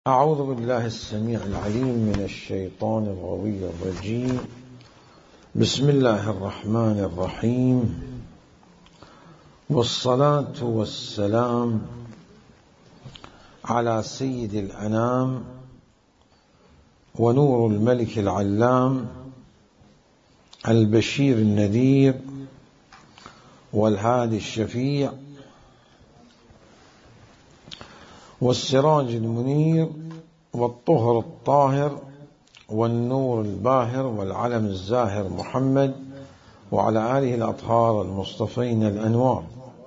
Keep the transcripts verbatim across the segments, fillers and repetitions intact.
أعوذ بالله السميع العليم من الشيطان الغوي الرجيم. بسم الله الرحمن الرحيم، والصلاة والسلام على سيد الأنام ونور الملك العلام البشير النذير والهادي الشفيع والسراج المنير والطهر الطاهر والنور الباهر والعلم الزاهر محمد وعلى آله الأطهار المصطفين الأنوار.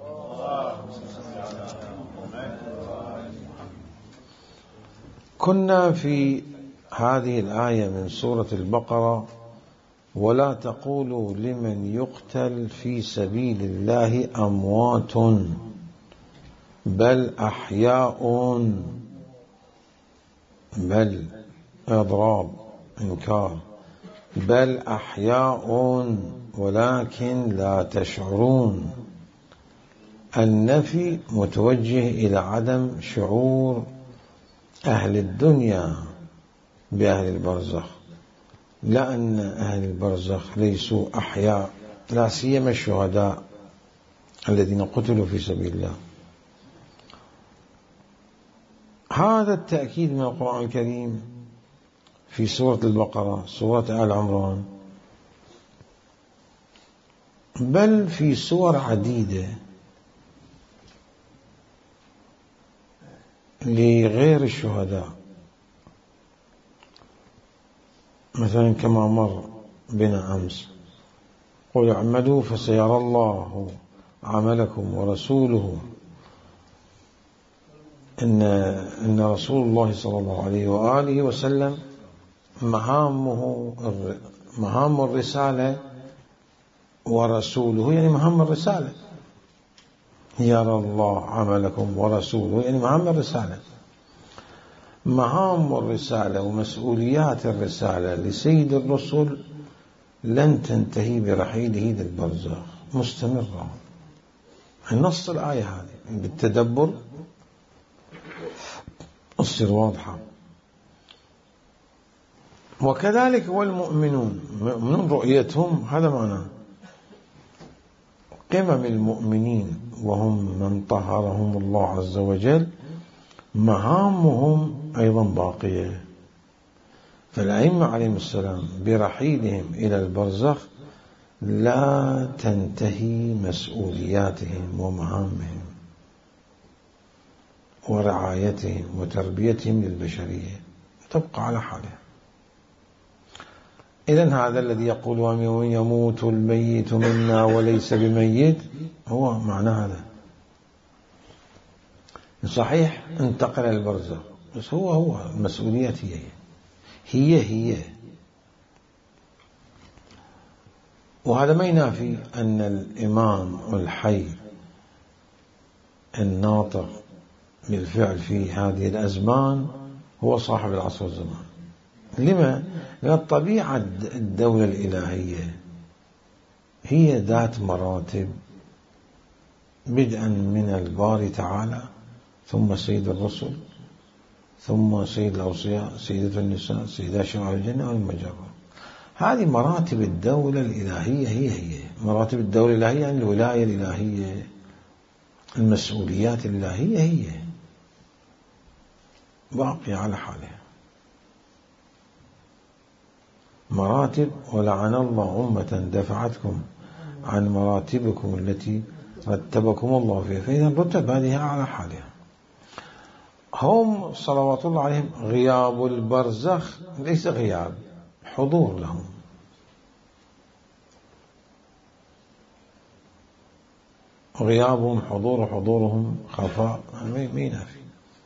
كنا في هذه الآية من سورة البقرة: ولا تقولوا لمن يقتل في سبيل الله أموات بل أحياء، بل إضراب إنكار، بل أحياء ولكن لا تشعرون. النفي متوجه إلى عدم شعور أهل الدنيا بأهل البرزخ، لأن أهل البرزخ ليسوا أحياء، لا سيما الشهداء الذين قتلوا في سبيل الله. هذا التأكيد من القرآن الكريم في سورة البقرة، سورة آل عمران، بل في سور عديدة لغير الشهداء، مثلا كما مر بنا أمس: قل اعملوا فسيرى الله عملكم ورسوله. إن إن رسول الله صلى الله عليه وآله وسلم مهامه مهام الرسالة، ورسوله يعني مهام الرسالة. يرى الله عملكم ورسوله يعني مهام الرسالة. مهام الرسالة ومسؤوليات الرسالة لسيد الرسل لن تنتهي برحيله للبرزخ، مستمرة. النص الآية هذه بالتدبر تصير واضحة. وكذلك والمؤمنون، من رؤيتهم هذا معناه قمم المؤمنين وهم من طهرهم الله عز وجل، مهامهم أيضا باقية. فالأئمة عليهم السلام برحيلهم إلى البرزخ لا تنتهي مسؤولياتهم ومهامهم ورعايتهم وتربيتهم للبشرية، تبقى على حالها. إذن هذا الذي يقول ومن يموت الميت منا وليس بميت، هو معنى هذا. صحيح انتقل البرزخ، بس هو هو المسؤوليات هي هي هي وهذا ما ينافي أن الإمام الحي الناطق بالفعل في هذه الأزمان هو صاحب العصر والزمان. لما؟ لأن طبيعة الدولة الإلهية هي ذات مراتب، بدءا من الباري تعالى، ثم سيد الرسل، ثم سيد الأوصياء، سيدة النساء، سيدة شرع الجنة والمجرة. هذه مراتب الدولة الإلهية هي هي مراتب الدولة الإلهية، يعني الولاية الإلهية، المسؤوليات الإلهية هي باقية على حالها مراتب. ولعن الله أمة دفعتكم عن مراتبكم التي رتبكم الله فيها، فإذا رتب هذه على حالها. هم صلوات الله عليهم غياب البرزخ ليس غياب، حضور لهم. غيابهم حضور، حضورهم خفاء، ما ينافي.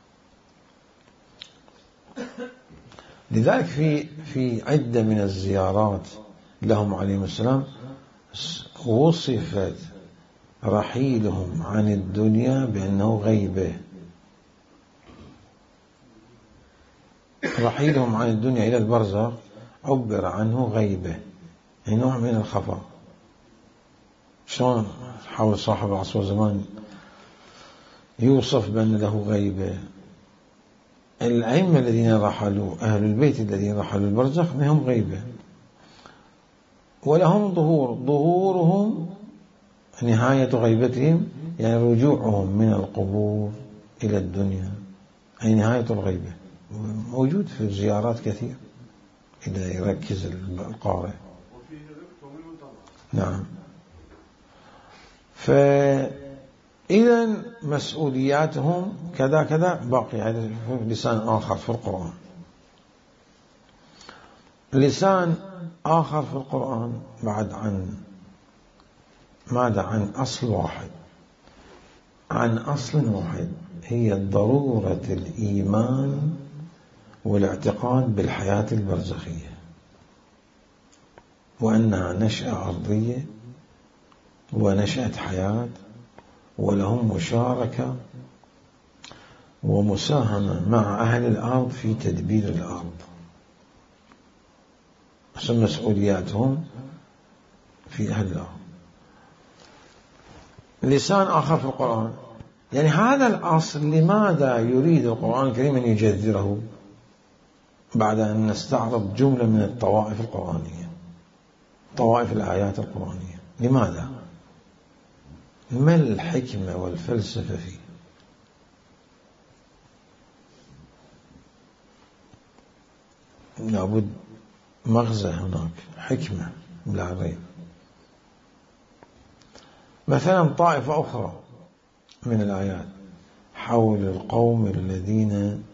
لذلك في في عدة من الزيارات لهم عليهم السلام وصفت رحيلهم عن الدنيا بأنه غيبة. رحيلهم عن الدنيا إلى البرزخ عبر عنه غيبة، يعني نوع من الخفاء. شلون حول صاحب العصر والزمان يوصف بأن له غيبة؟ الأئمة الذين رحلوا أهل البيت الذين رحلوا البرزخ لهم غيبة ولهم ظهور، ظهورهم نهاية غيبتهم يعني رجوعهم من القبور إلى الدنيا، أي نهاية الغيبة. موجود في الزيارات كثير إذا يركز القارئ. نعم. فإذا مسؤولياتهم كذا كذا باقي على لسان آخر في القرآن. لسان آخر في القرآن بعد عن ماذا؟ عن أصل واحد، عن أصل واحد، هي ضرورة الإيمان والاعتقاد بالحياة البرزخية، وأنها نشأة أرضية ونشأة حياة، ولهم مشاركة ومساهمة مع أهل الأرض في تدبير الأرض، مسؤولياتهم في أهل الأرض. لسان آخر في القرآن، يعني هذا الأصل لماذا يريد القرآن الكريم أن يجذره بعد أن نستعرض جملة من الطوائف القرآنية، طوائف الآيات القرآنية؟ لماذا؟ ما الحكمة والفلسفة فيه؟ لابد مغزى هناك، حكمة لا ريب. مثلا طائفة أخرى من الآيات حول القوم الذين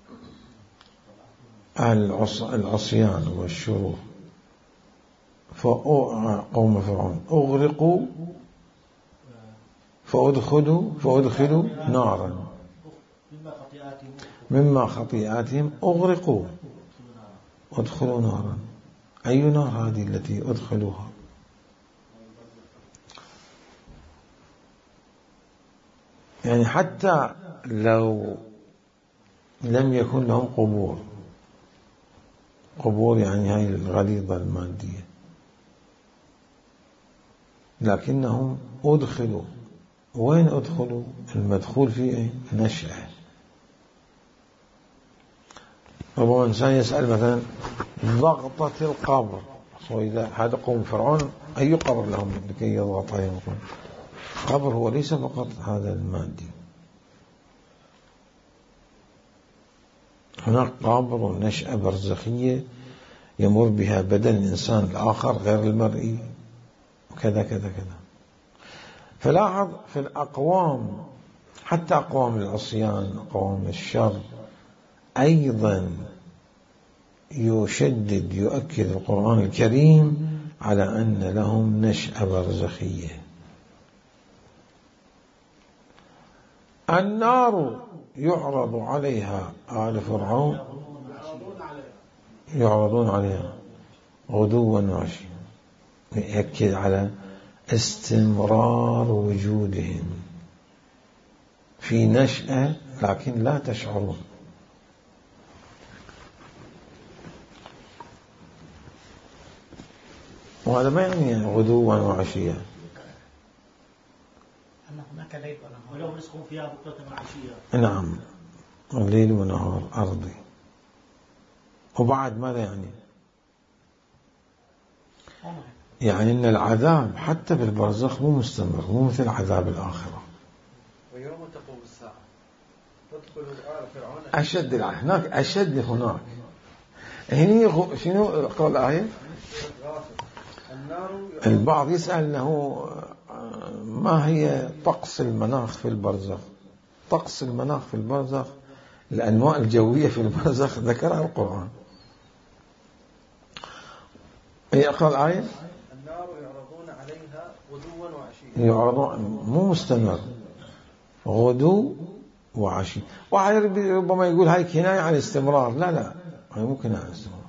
أهل العصيان والشرور، قوم فرعون أغرقوا فأدخلوا فأدخلوا نارا مما خطيئاتهم أغرقوا أدخلوا نارا. أي نار هذه التي أدخلوها؟ يعني حتى لو لم يكن لهم قبور، قبور يعني هاي الغليظة المادية، لكنهم أدخلوا. وين أدخلوا؟ المدخول فيه نشأة. ربما إنسان يسأل مثلا ضغطة القبر، وإذا هذا قوم فرعون أي قبر لهم لكي يضغط عليهم؟ قبر هو ليس فقط هذا المادي، هناك قبر ونشأة برزخية يمر بها بدن الإنسان الآخر غير المرئي، وكذا كذا كذا. فلاحظ في الأقوام، حتى أقوام العصيان، أقوام الشر، أيضا يشدد يؤكد القرآن الكريم على أن لهم نشأة برزخية. النار يعرض عليها آل فرعون، يعرضون عليها غدوا وعشيا، يؤكد على استمرار وجودهم في نشأة لكن لا تشعرون. وهذا ما يعني غدوا وعشيا، أن هناك ليل ونهار ولو رزقهم فيها بكرة وعشيا. نعم، الليل ونهار أرضي. وبعد ماذا يعني؟ يعني أن العذاب حتى بالبرزخ مو مستمر، مو مثل عذاب الآخرة. ويوم تقوم الساعة تدخل آل فرعون أشد هناك، أشد هناك. هني شنو قال الآية؟ البعض يسأل أنه ما هي طقس المناخ في البرزخ؟ طقس المناخ في البرزخ، الأنواع الجوية في البرزخ ذكرها القرآن. هي قال الآية النار يعرضون عليها غدوا وعشيا، يعرضون مو مستمر، غدو وعشي. واحد ربما يقول هاي كناية عن الاستمرار، لا لا، هاي مو كناية عن الاستمرار.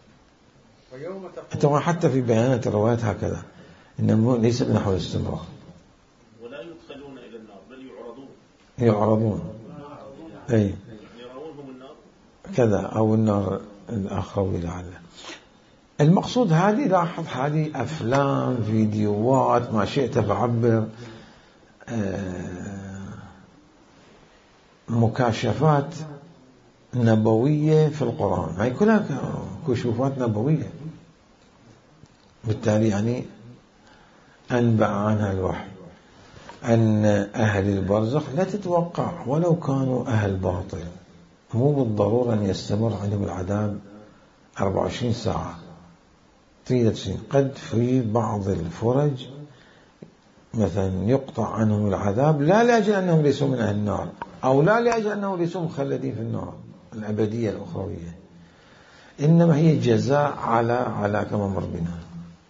طبعا حتى في بيانات الروايات هكذا، إنه ليس بنحو الاستمرار. ولا يدخلون إلى النار بل يعرضون يعرضون أي يرونهم النار كذا، أو النار الآخروي لعله. المقصود هذه، لاحظ هذه أفلام، فيديوهات، ما شئت فعبر، مكاشفات نبوية في القرآن، هي كلها كشوفات نبوية، بالتالي يعني أنبأ عنها الوحي أن أهل البرزخ لا تتوقع ولو كانوا أهل باطل، مو بالضرورة أن يستمر عندهم العذاب أربعة وعشرين ساعة طيلة سنين، قد في بعض الفرج مثلا يقطع عنهم العذاب لا لأجل أنهم ليسوا من أهل النار، أو لا لأجل أنهم ليسوا مخلدين في النار الأبدية الأخروية، إنما هي جزاء على على كما مر بنا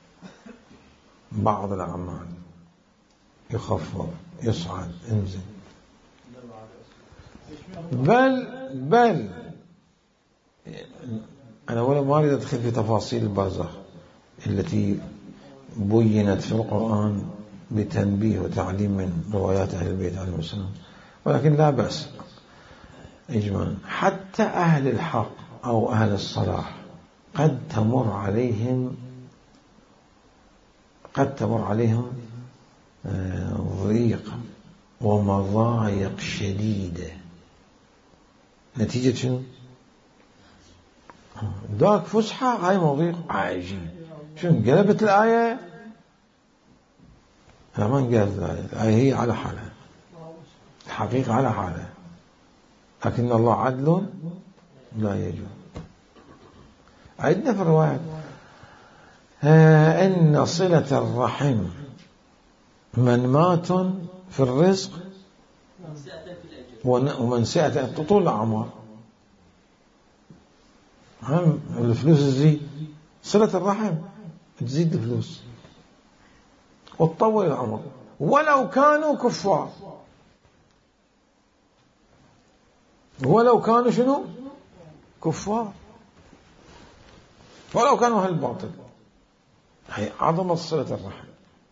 بعض الأعمال، يخفض يصعد انزل. بل بل أنا ولا ما أريد أدخل في تفاصيل البرزخ التي بينت في القرآن بتنبيه وتعليم من روايات أهل البيت عليهم السلام، ولكن لا بأس إجمالا حتى أهل الحق أو أهل الصلاح قد تمر عليهم قد تمر عليهم ضيق ومضايق شديدة نتيجة شنو؟ ذاك فسحة هاي مضيق عجيب. شنو قلبت الآية؟ لا ما انقلبت الآية، الآية هي على حالها، الحقيقة على حالها، لكن الله عدل لا يجوز. عندنا في الروايات إن صلة الرحم منمات في الرزق ومنسئة طول الأعمار. هم الفلوس تزيد، صلة الرحم تزيد الفلوس وتطول العمر ولو كانوا كفار، ولو كانوا شنو كفار، ولو كانوا أهل الباطل. هي عظمة صلة الرحم.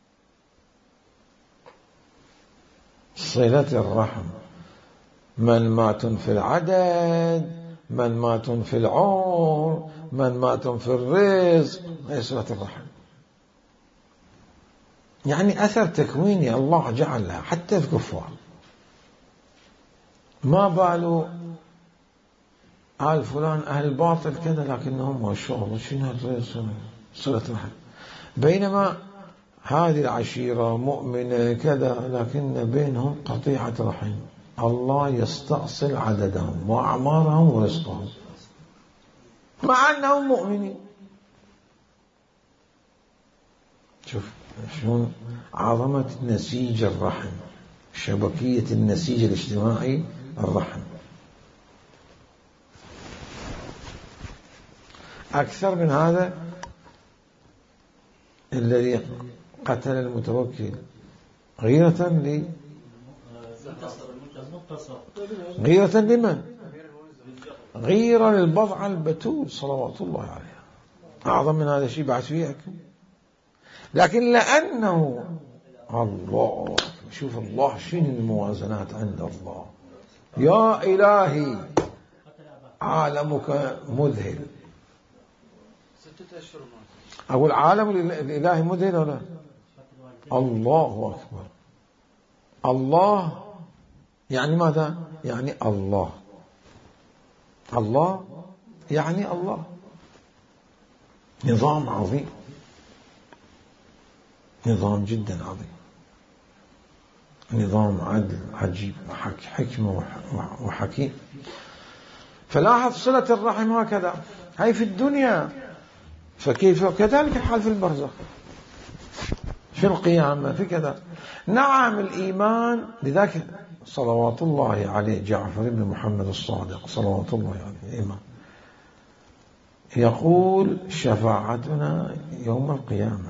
صلة الرحم منمات في العدد، منمات في العمر، منمات في الرزق، هي صلة الرحم. يعني أثر تكويني الله جعلها حتى الكفار. ما بالوا آل فلان أهل الباطل كذا لكنهم ما شاء الله شنو صلة الرحم، بينما هذه العشيرة مؤمنة كذا لكن بينهم قطيعة رحم. الله يستأصل عددهم وأعمارهم ورزقهم مع أنهم مؤمنين. شوف شلون عظمة نسيج الرحم، شبكية النسيج الاجتماعي الرحم. أكثر من هذا الذي قتل المتوكل غيرة ل غيرة لمن؟ غيرة للبضعة البتول صلوات الله عليها. أعظم من هذا الشيء بعد فيك. لكن لأنه الله، شوف الله شنو الموازنات عند الله. يا إلهي عالمك مذهل. أقول عالم الإلهي مذهل ولا؟ الله أكبر. الله يعني ماذا؟ يعني الله. الله يعني الله. نظام عظيم، نظام جدا عظيم، نظام عدل عجيب وحكمة وحكيم. فلاحظ صلة الرحم هكذا هاي في الدنيا، فكيف كذلك الحال في البرزخ في القيامة في كذا. نعم الإيمان، لذلك صلوات الله عليه جعفر بن محمد الصادق صلوات الله عليه الإمام يقول شفاعتنا يوم القيامة.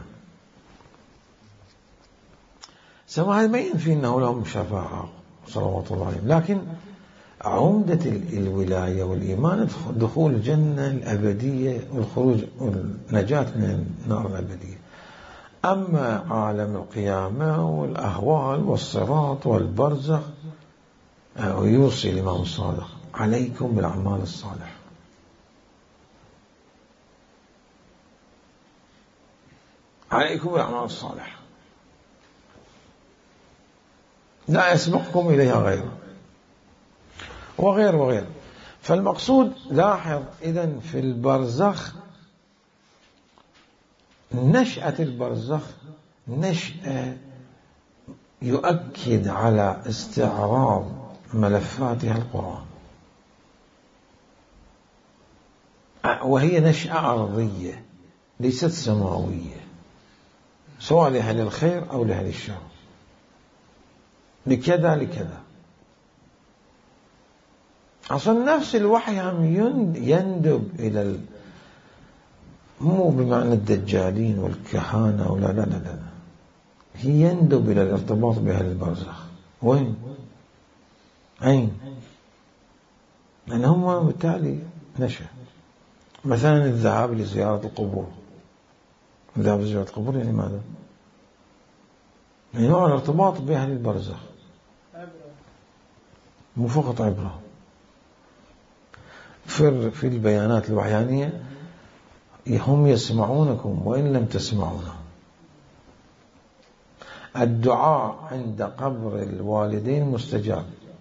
سواء ما ينفي أنه لهم شفاعة صلوات الله عليه، لكن عمدة الولاية والإيمان دخول الجنة الأبدية والخروج والنجاة من النار الأبدية. أما عالم القيامة والأهوال والصراط والبرزخ ويوصي الإمام الصادق عليكم بالأعمال الصالحة. عليكم بالأعمال الصالحة لا يسبقكم إليها غيره وغير وغير. فالمقصود لاحظ إذن في البرزخ نشأة البرزخ نشأة يؤكد على استعراض ملفاتها القرآن، وهي نشأة أرضية ليست سماوية، سواء لأهل الخير أو لأهل الشر، لكذا لكذا. أصلا نفس الوحي هم يندب إلى ال... مو بمعنى الدجالين والكهانة ولا لا لا لا، هي يندب إلى الارتباط بأهل البرزخ. وين؟ أين؟ لأن هم بالتالي نشأ. مثلا الذهاب لزيارة القبور، الذهاب لزيارة القبور يعني ماذا؟ يعني نوع الارتباط بأهل البرزخ، مو فقط عبرة. في في البيانات الوحيانية هم يسمعونكم وإن لم تسمعونا. الدعاء عند قبر الوالدين مستجاب،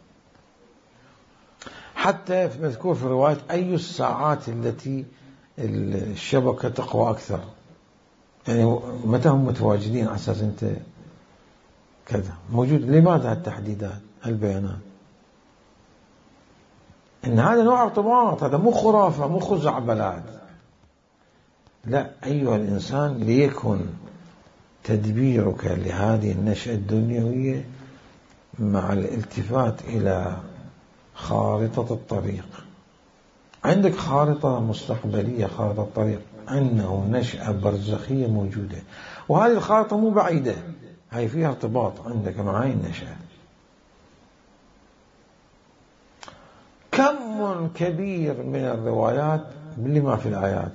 حتى مذكور في الرواية أي الساعات التي الشبكة تقوى أكثر، يعني متى هم متواجدين على أساس أنت كذا موجود. لماذا التحديدات البيانات؟ إن هذا نوع ارتباط، هذا مو خرافة مو خزعبلات. لا أيها الإنسان، ليكن تدبيرك لهذه النشأة الدنيوية مع الالتفات إلى خارطة الطريق. عندك خارطة مستقبلية، خارطة الطريق، أنه نشأة برزخية موجودة، وهذه الخارطة مو بعيدة، هاي فيها ارتباط عندك مع هاي النشأة. كم كبير من الروايات لما في الآيات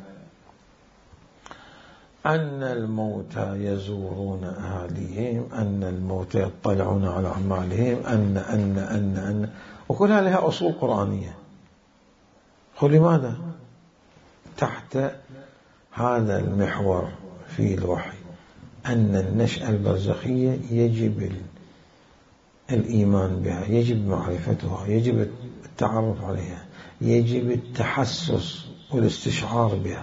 أن الموتى يزورون أهاليهم، أن الموتى يطلعون على أعمالهم، أن أن أن أن وكلها لها أصول قرآنية. ولماذا؟ تحت هذا المحور في الوحي أن النشأة البرزخية يجب الإيمان بها، يجب معرفتها، يجب التعرف عليها، يجب التحسس والاستشعار بها.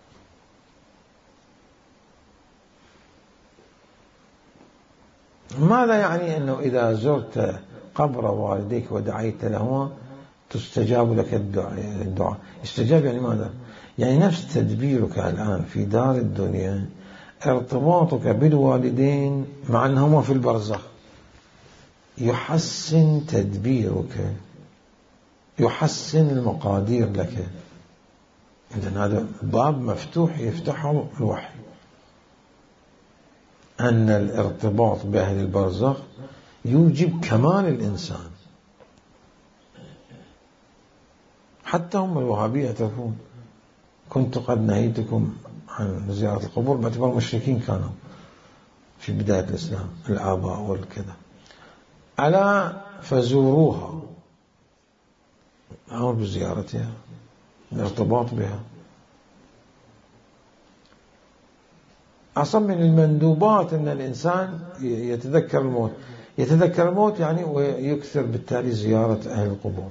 ماذا يعني أنه إذا زرت قبر والديك ودعيت لهما تستجاب لك الدعاء؟ استجاب يعني ماذا؟ يعني نفس تدبيرك الآن في دار الدنيا، ارتباطك بالوالدين مع أنهما في البرزخ يحسن تدبيرك، يحسن المقادير لك. إذن هذا باب مفتوح يفتحه الوحي، أن الارتباط بأهل البرزخ يوجب كمال الإنسان. حتى هم الوهابية يعترفون، كنت قد نهيتكم عن زيارة القبور باعتبار مشركين كانوا في بداية الإسلام الآباء والكذا، ألا فزوروها، أمر بزيارتها، الارتباط بها. أصلا من المندوبات أن الإنسان يتذكر الموت، يتذكر الموت يعني ويكثر بالتالي زيارة أهل القبور.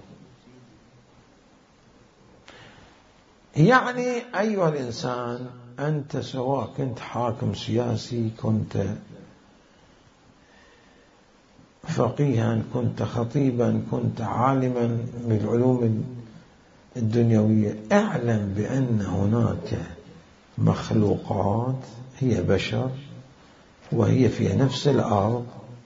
يعني أيها الإنسان، أنت سواء كنت حاكم سياسي، كنت فقيها، كنت خطيبا، كنت عالما بالعلوم الدنيوية، اعلم بأن هناك مخلوقات هي بشر وهي في نفس الأرض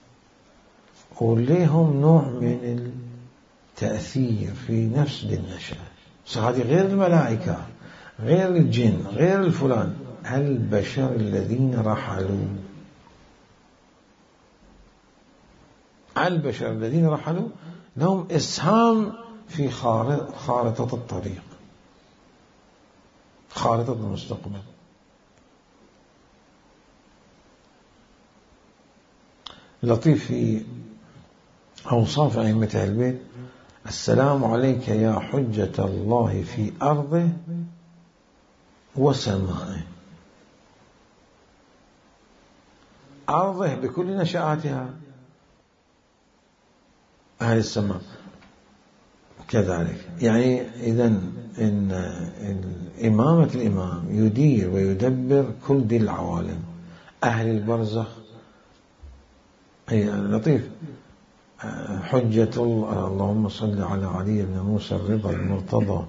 وليهم نوع من التأثير في نفس النشأة. هذه غير الملائكة، غير الجن، غير الفلان، البشر الذين رحلوا، البشر الذين رحلوا لهم إسهام في خارطة الطريق، خارطة المستقبل. لطيف في أوصاف أئمة أهل البيت: السلام عليك يا حجة الله في أرضه وسمائه. أرضه بكل نشآتها، أهل السماء كذلك. يعني إذا إن إمامة الإمام يدير ويدبر كل ذي العوالم. أهل البرزخ أي لطيف، حجة الله، اللهم صل على علي بن موسى الرضا المرتضى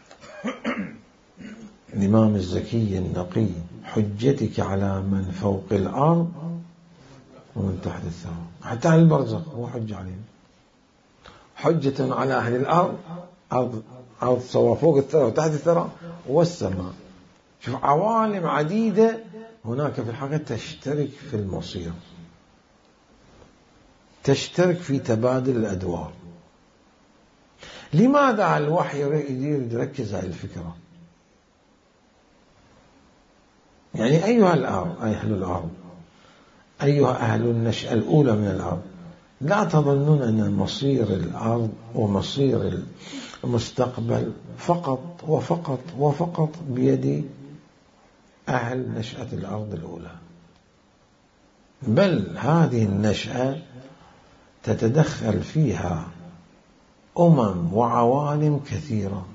الإمام الزكي النقي، حجتك على من فوق الأرض ومن تحت الثرى. حتى أهل البرزخ هو حجة عليهم، حجة على أهل الأرض، أرض أرض سواء فوق الثرى وتحت الثرى والسماء. شوف عوالم عديدة هناك في الحقيقة تشترك في المصير، تشترك في تبادل الأدوار. لماذا الوحي يريد يركز على الفكرة؟ يعني أيها الأرض، أهل الأرض، أيها أهل النشأة الأولى من الأرض، لا تظنون أن مصير الأرض ومصير المستقبل فقط وفقط وفقط بيد أهل نشأة الأرض الأولى، بل هذه النشأة تتدخل فيها أمم وعوالم كثيرة.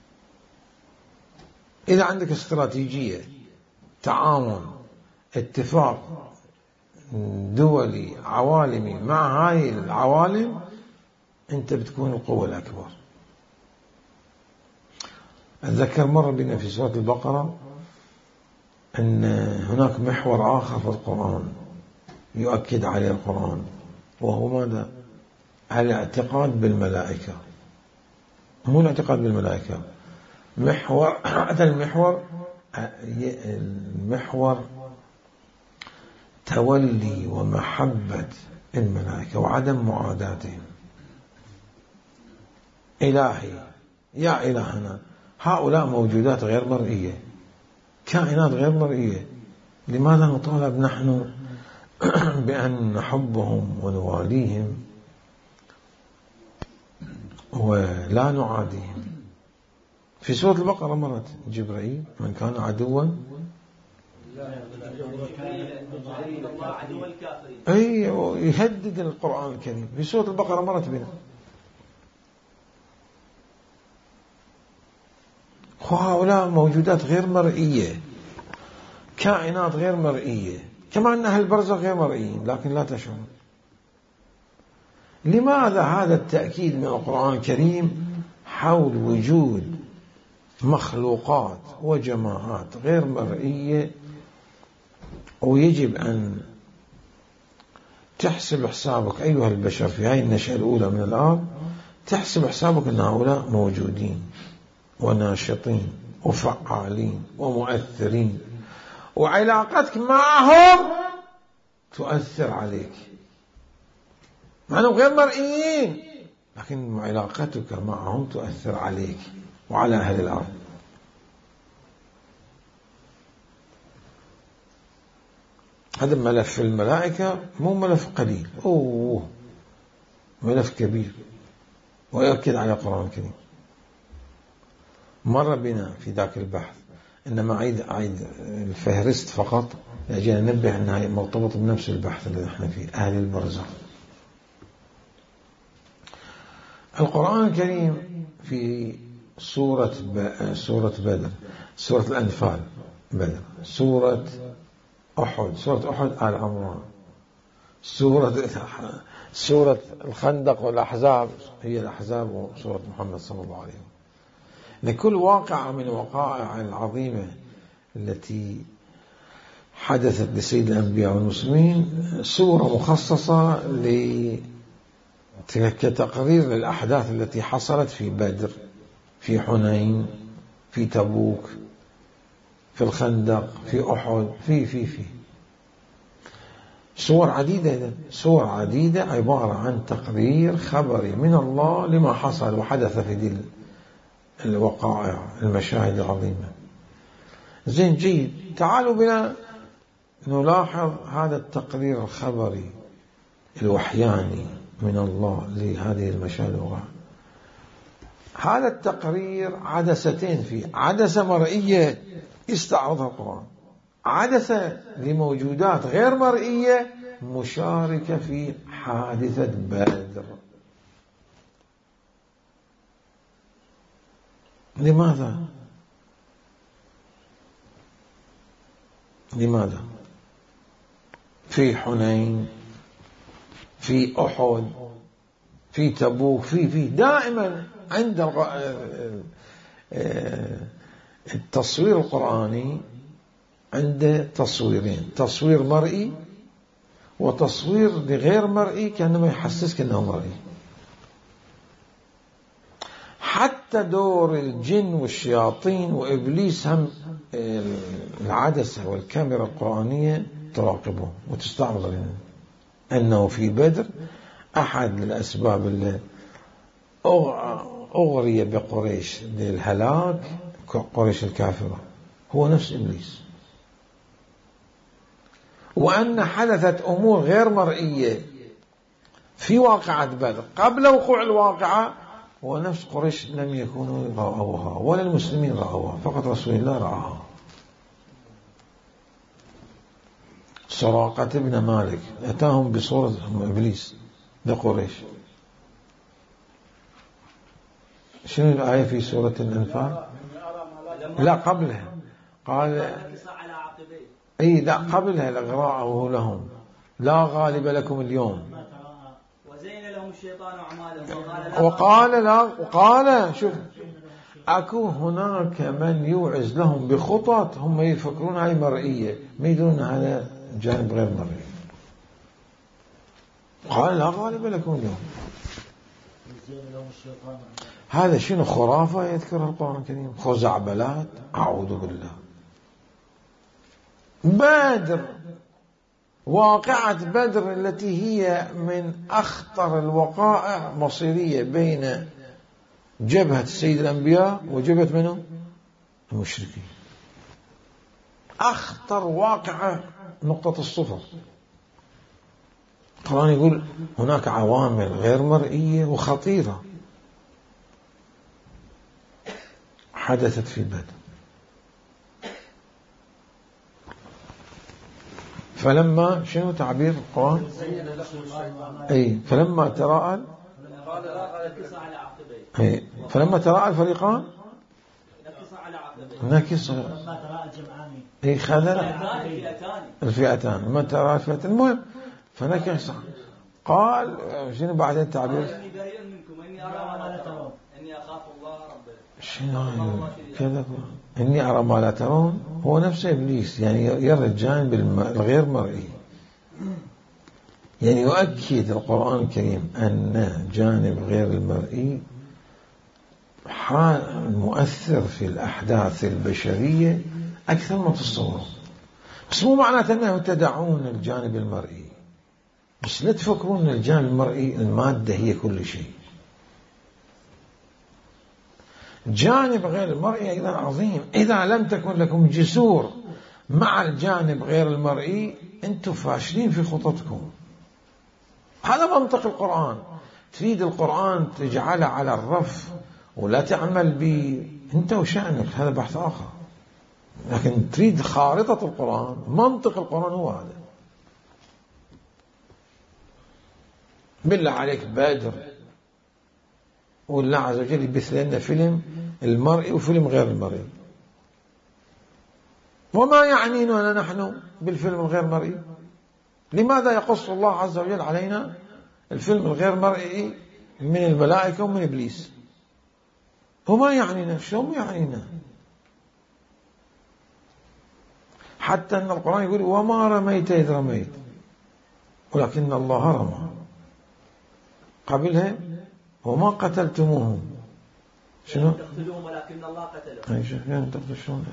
إذا عندك استراتيجية، تعاون، اتفاق دولي عوالمي مع هاي العوالم، أنت بتكون القوة الأكبر. أتذكر مرة بنا في سورة البقرة أن هناك محور آخر في القرآن يؤكد عليه القرآن، وهو ماذا؟ الاعتقاد بالملائكة. مو الاعتقاد بالملائكة، محور هذا المحور المحور تولي ومحبة الملائكة وعدم معاداتهم. إلهي يا إلهنا، هؤلاء موجودات غير مرئية، كائنات غير مرئية، لماذا نطالب نحن بأن نحبهم ونواليهم ولا نعاديهم؟ في سورة البقرة مرت جبريل من كان عدوا أي يهدد القرآن الكريم. في سورة البقرة مرت بنا، وهؤلاء موجودات غير مرئية، كائنات غير مرئية، كما أن أهل البرزخ غير مرئيين لكن لا تشعرون. لماذا هذا التأكيد من القرآن الكريم حول وجود مخلوقات وجماعات غير مرئية؟ ويجب أن تحسب حسابك أيها البشر في هذه النشأة الأولى من الأرض، تحسب حسابك أن هؤلاء موجودين وناشطين وفعالين ومؤثرين، وعلاقتك معهم تؤثر عليك، مع أنهم غير مرئيين لكن علاقتك معهم تؤثر عليك وعلى أهل الأرض. هذا ملف الملائكة مو ملف قليل، أوه ملف كبير ويؤكد على القرآن الكريم. مر بنا في ذاك البحث، إنما عيد عيد الفهرست فقط لأجل ننبه أنها مرتبطة بنفس البحث اللي نحن فيه، أهل البرزخ. القرآن الكريم في سورة ب... سورة بدر، سورة الأنفال بدر، سورة أحد، سورة أحد آل عمران، سورة سورة الخندق والأحزاب هي الأحزاب، وسورة محمد صلى الله عليه وسلم. لكل واقعة من الوقائع العظيمة التي حدثت لسيد الأنبياء والمسلمين سورة مخصصة كتقرير للأحداث التي حصلت في بدر، في حنين، في تبوك، في الخندق، في أحد، في في في صور عديدة. صور عديدة عبارة عن تقرير خبري من الله لما حصل وحدث في دي الوقائع، المشاهد العظيمة. زين جيد، تعالوا بنا نلاحظ هذا التقرير الخبري الوحياني من الله لهذه المشاهد الوقائع. هذا التقرير عدستين فيه، عدسة مرئية استعرضها القرآن، عدسة لموجودات غير مرئية مشاركة في حادثة بدر. لماذا؟ لماذا؟ في حنين، في أحد، في تبوك، في في دائما عند التصوير القرآني عنده تصويرين: تصوير مرئي وتصوير لغير مرئي، كأنما يحسسك أنه مرئي. حتى دور الجن والشياطين وإبليس هم العدسة والكاميرا القرآنية تراقبه وتستعرض لنا أنه في بدر أحد الأسباب اللي أغري بقريش للهلاك، قريش الكافرة، هو نفس إبليس، وأن حدثت أمور غير مرئية في واقعة بدر قبل وقوع الواقعة، ونفس قريش لم يكونوا رأوها ولا المسلمين رأوها، فقط رسول الله رأها. سراقة بن مالك أتاهم بصورة إبليس لقريش. شنو الآية في سورة الأنفال؟ لا قبلها قال أي لا قبلها الإغراء لهم لا غالب لكم اليوم وزين لهم الشيطان أعمالهم وقال لا وقال شوف أكو هناك من يوعز لهم بخطط هم يفكرون هاي مرئية، ما يدرون على جانب غير مرئي. قال لا غالب لكم اليوم. هذا شنو خرافة يذكرها القرآن الكريم؟ خزعبلات، أعوذ بالله. بدر، واقعة بدر التي هي من أخطر الوقائع مصيرية بين جبهة السيد الأنبياء وجبهة منهم المشركين. أخطر واقعة نقطة الصفر. القرآن يقول هناك عوامل غير مرئية وخطيرة حدثت في بدر. فلما شنو تعبير القرآن؟ أي فلما تراءى أي فلما تراءى الفريقان نكص أي خلل الفئتان لما تراءى الفئتان. المهم فنكص. قال شنو بعدين التعبير؟ شنو كذا إني أرى ما لا ترون. هو نفسه إبليس، يعني يرى الجانب الغير مرئي. يعني يؤكد القرآن الكريم أن جانب غير المرئي مؤثر في الأحداث البشرية أكثر ما تتصورون. بس مو معناته أنه تدعون الجانب المرئي، بس لا تفكرون أن الجانب المرئي المادة هي كل شيء. جانب غير المرئي أيضا عظيم. إذا لم تكن لكم جسور مع الجانب غير المرئي أنتم فاشلين في خططكم. هذا منطق القرآن. تريد القرآن تجعله على الرف ولا تعمل به أنت وشأنك، هذا بحث آخر. لكن تريد خارطة القرآن، منطق القرآن هو هذا. بالله عليك بدر والله عز وجل يبث لنا فيلم المرئي وفيلم غير المرئي، وما يعنينا نحن بالفيلم الغير مرئي؟ لماذا يقص الله عز وجل علينا الفيلم الغير مرئي من الملائكة ومن إبليس؟ وما يعنينا؟ شو يعنينا؟ حتى أن القرآن يقول وما رميت إذ رميت ولكن الله رمى. قبلها وما قتلتموهم شنو؟ تقتلوهم ولكن الله قتلهم. أي شيء يعني تقتل شلون؟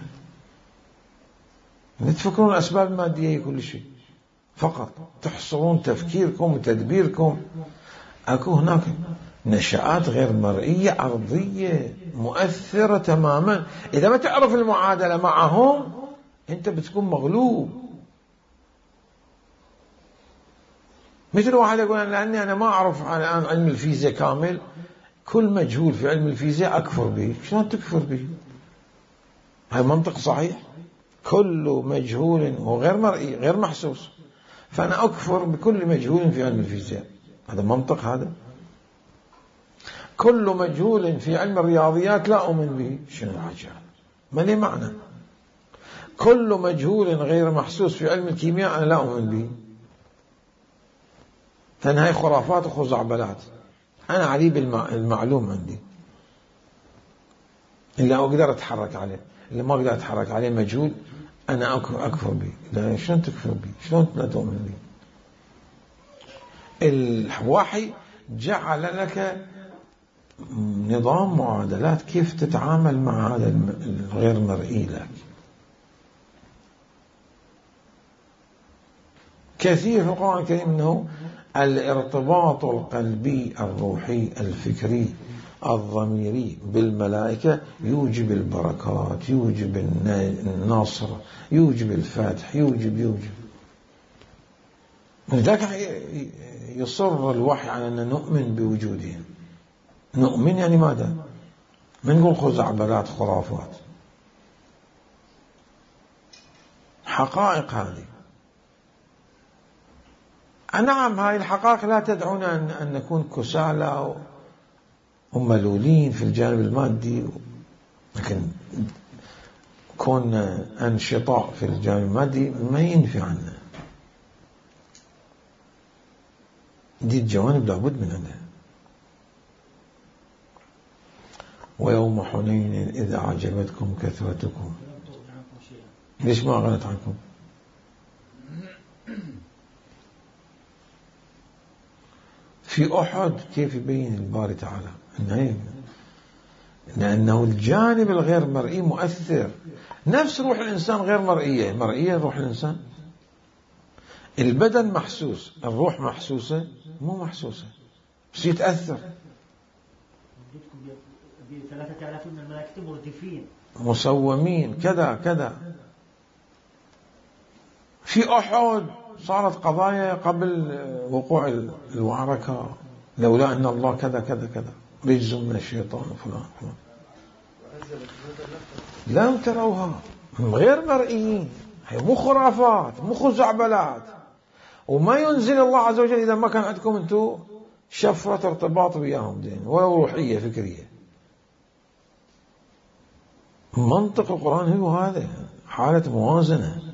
لا تفكرون الأسباب المادية كل شيء، فقط تحصرون تفكيركم وتدبيركم. أكو هناك نشآت غير مرئية أرضية مؤثرة تماما. إذا ما تعرف المعادلة معهم أنت بتكون مغلوب. مثل واحد يقول لأني أنا ما أعرف عن علم الفيزياء كامل، كل مجهول في علم الفيزياء أكفر به. شلون تكفر به؟ هذا منطق صحيح؟ كل مجهول هو غير مرئي غير محسوس، فأنا أكفر بكل مجهول في علم الفيزياء. هذا منطق؟ هذا كل مجهول في علم الرياضيات لا أؤمن به. شنو العجال؟ ما لي معنى. كل مجهول غير محسوس في علم الكيمياء أنا لا أؤمن به، لأن هاي خرافات وخزعبلات. أنا علي بالمعلوم عندي اللي أقدر أتحرك عليه، اللي ما أقدر أتحرك عليه مجهول أنا أكفر به. لا، شلون تكفر به؟ شلون لا تؤمن به؟ الوحي جعل لك نظام معادلات كيف تتعامل مع هذا الغير مرئي لك. كثير في القرآن الكريم أنه الارتباط القلبي الروحي الفكري الضميري بالملائكة يوجب البركات، يوجب النصر، يوجب الفتح، يوجب يوجب لذلك يصر الوحي على أن نؤمن بوجودهم. نؤمن يعني ماذا؟ ما نقول خزعبلات خرافات، حقائق. هذه نعم، هاي الحقائق لا تدعونا أن نكون كسالى وملولين في الجانب المادي، لكن كون انشطاء في الجانب المادي ما ينفي عنا. دي الجوانب لابد من عندها. ويوم حنين إذا أعجبتكم كثرتكم. ليش ما أغنت عنكم؟ في أحد كيف يبين الباري تعالى إنه لأنه الجانب الغير مرئي مؤثر. نفس روح الإنسان غير مرئية، مرئية روح الإنسان. البدن محسوس، الروح محسوسة مو محسوسة، بس يتأثر. ثلاثة آلاف من الملائكة مردفين مسومين كذا كذا. في أحد صارت قضايا قبل وقوع المعركة، لولا أن الله كذا كذا كذا، رجز من الشيطان فلان فلان. لم تروها، غير مرئيين، هي مو خرافات، مو خزعبلات. وما ينزل الله عز وجل إذا ما كان عندكم أنتم شفرة ارتباط وياهم دين ولو روحية فكرية. منطق القرآن هو هذا، حالة موازنة.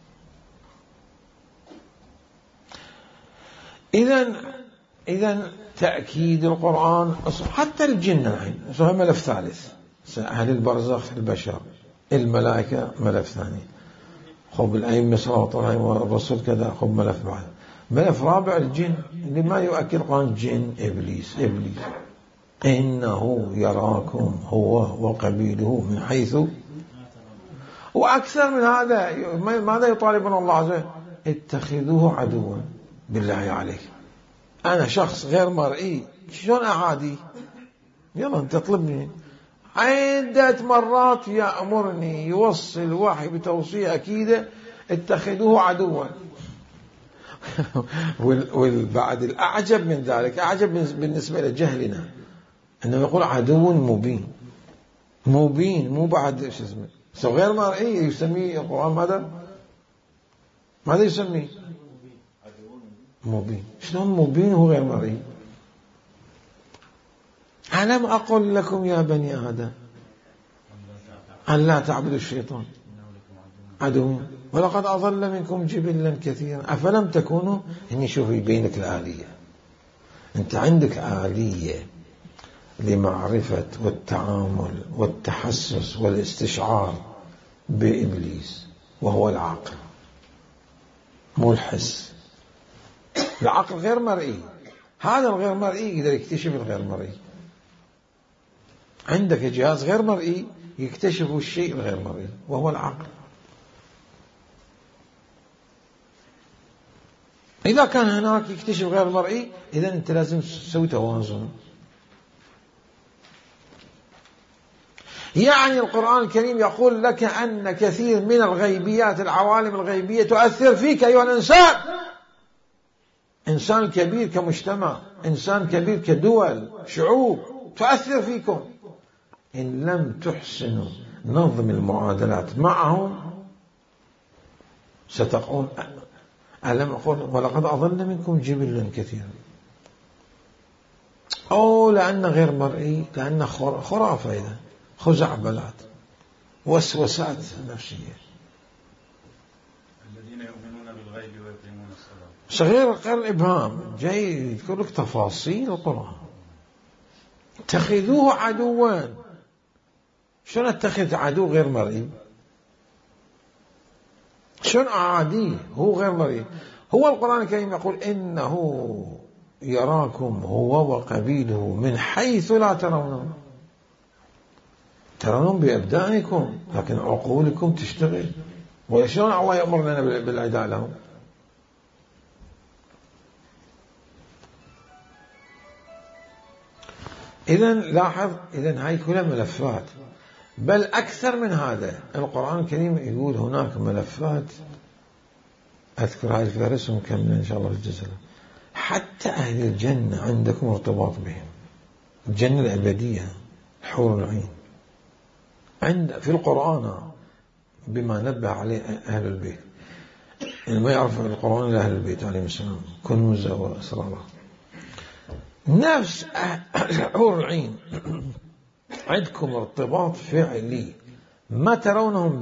إذن إذن تأكيد القرآن حتى الجن الحين هو ملف ثالث، أهل البرزخ البشر، الملائكة ملف ثاني، خب الأئمة صلى الله عليه والرسول كذا، خب ملف بعد، ملف رابع الجن اللي ما يؤكد القرآن جن إبليس. إبليس إنه يراكم هو وقبيله من حيث، وأكثر من هذا ماذا يطالبنا الله عز وجل؟ اتخذوه عدوا بالله عليك. أنا شخص غير مرئي، شلون أعادي؟ يلا أنت اطلبني. عدة مرات يأمرني يوصي الوحي بتوصية أكيدة اتخذوه عدوا. والبعد الأعجب من ذلك، أعجب بالنسبة لجهلنا، أنه يقول عدو مبين. مبين مو بعد إيش اسمه، سو غير مرئي يسميه القرآن ماذا؟ ماذا يسميه؟ مبين. شلون مبين هو غير مرئي؟ ألم أقل لكم يا بني آدم أن لا تعبدوا الشيطان عدو ولقد أضل منكم جبلا كثيرا أفلم تكونوا. إني شوف يبينك الآلية، أنت عندك آلية لمعرفة والتعامل والتحسس والاستشعار بإبليس، وهو العقل مو الحس. العقل غير مرئي، هذا الغير مرئي يقدر يكتشف الغير مرئي. عندك جهاز غير مرئي يكتشف الشيء الغير مرئي وهو العقل. إذا كان هناك يكتشف غير مرئي، إذا أنت لازم تسوي توازن. يعني القرآن الكريم يقول لك أن كثير من الغيبيات، العوالم الغيبية تؤثر فيك أيها الإنسان. إنسان كبير كمجتمع، إنسان كبير كدول شعوب، تؤثر فيكم. إن لم تحسنوا نظم المعادلات معهم ستقول ألم أقول ولقد أضل منكم جبلا كثيرا. أو لأنه غير مرئي، لأنه خرافة، إذا خزعبلات وسوسات نفسية. الذين يؤمنون بالغيب ويقيمون الصلاة. صغير غير الإبهام جاي يذكر لك تفاصيل القرآن. اتخذوه عدوا. شلون اتخذ عدو غير مرئي؟ شلون أعاديه هو غير مرئي؟ هو القرآن الكريم يقول إنه يراكم هو وقبيله من حيث لا ترونهم. ترونهم بأبدانكم لكن عقولكم تشتغل. وشلون الله يأمرنا بالعداء لهم؟ إذن لاحظ، إذن هاي كلها ملفات، بل أكثر من هذا. القرآن الكريم يقول هناك ملفات، أذكر هاي الفهرس ونكمل إن شاء الله في الجزء. حتى أهل الجنة عندكم ارتباط بهم. الجنة الأبدية، حور العين، عند في القرآن بما نبه عليه أهل البيت. يعني ما يعرف القرآن إلا أهل البيت عليهم السلام، كنوز وأسرار. نفس حور العين عندكم ارتباط فعلي ما ترونهم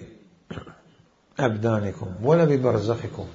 بأبدانكم ولا ببرزخكم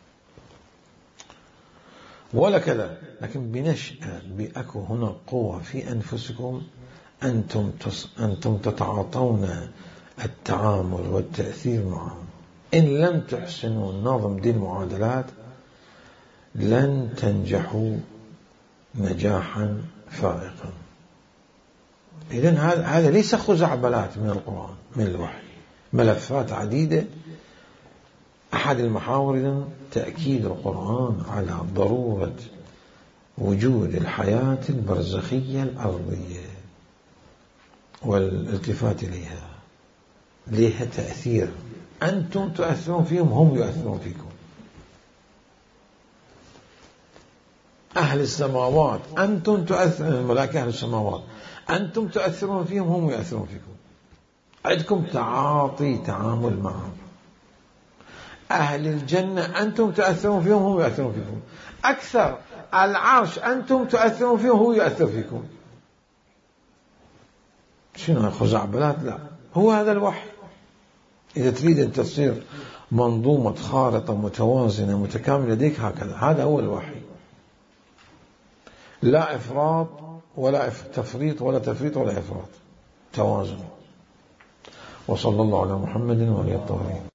ولا كذا، لكن بنشأة بأكو هنا قوة في أنفسكم، أنتم أنتم تتعاطون التعامل والتأثير معهم. إن لم تحسنوا النظم دي المعادلات لن تنجحوا نجاحا فائقا. إذن هذا ليس خزعبلات من القرآن، من الوحي، ملفات عديدة. أحد المحاور إذن تأكيد القرآن على ضرورة وجود الحياة البرزخية الأرضية والالتفات إليها، لها تأثير. أنتم تؤثرون فيهم، هم يؤثرون فيكم. أهل السماوات أنتم تؤثرون، الملائكة أهل السماوات أنتم تؤثرون فيهم، هم يؤثرون فيكم. عندكم تعاطي تعامل معهم. أهل الجنة أنتم تؤثرون فيهم، هم يؤثرون فيكم. أكثر العرش أنتم تؤثرون فيهم، هو يؤثر فيكم. شنو خزعبلات؟ لا، هو هذا الوحي. إذا تريد أن تصير منظومة خارطة متوازنة متكاملة لديك هكذا، هذا هو الوحي. لا إفراط ولا تفريط ولا تفريط ولا إفراط، توازن. وصلى الله على محمد وعلى آله الطاهرين.